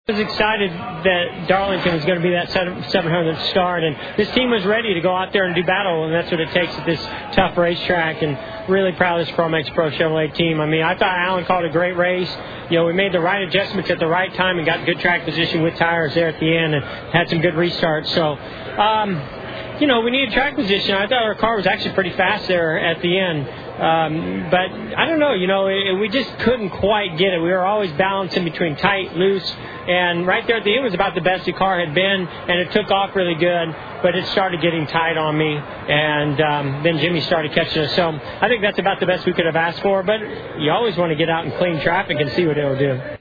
I was excited that Darlington was going to be that 700th start, and this team was ready to go out there and do battle, and that's what it takes at this tough racetrack. And really proud of this Pro Mex Pro Chevrolet team. I mean, I thought Alan called a great race. You know, we made the right adjustments at the right time and got good track position with tires there at the end and had some good restarts. So, you know, we needed track position. I thought our car was actually pretty fast there at the end. But I don't know, you know, we just couldn't quite get it. We were always balancing between tight, loose, and right there at the end was about the best the car had been, and it took off really good, but it started getting tight on me, and then Jimmy started catching us. So I think that's about the best we could have asked for, but you always want to get out and clean traffic and see what it'll do.